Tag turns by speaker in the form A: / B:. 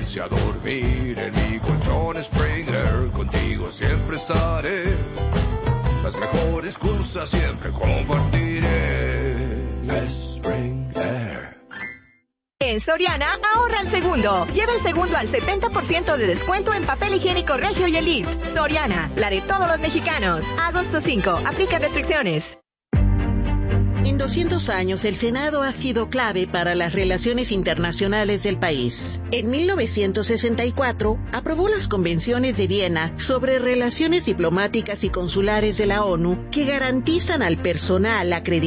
A: irse a dormir en mi colchón Springer. Contigo siempre estaré. Las mejores cosas siempre compartiré. Springer.
B: En Soriana, ahorra al segundo. Lleva el segundo al 70% de descuento en papel higiénico Regio y Elite. Soriana, la de todos los mexicanos. Agosto 5, aplica restricciones.
C: En 200 años, el Senado ha sido clave para las relaciones internacionales del país. En 1964, aprobó las convenciones de Viena sobre relaciones diplomáticas y consulares de la ONU que garantizan al personal acreditado